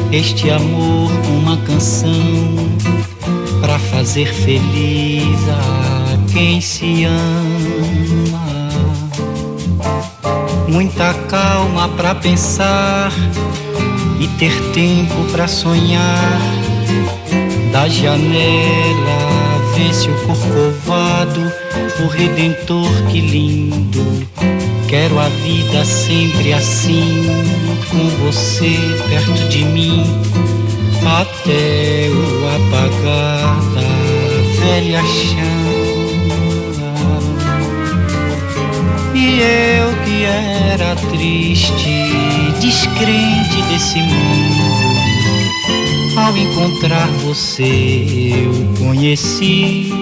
este amor, uma canção pra fazer feliz a quem se ama. Muita calma pra pensar e ter tempo pra sonhar. Da janela vê-se o corcovado, o Redentor, que lindo. Quero a vida sempre assim, com você perto de mim, até o apagar da velha chama. E eu que era triste, descrente desse mundo, ao encontrar você eu conheci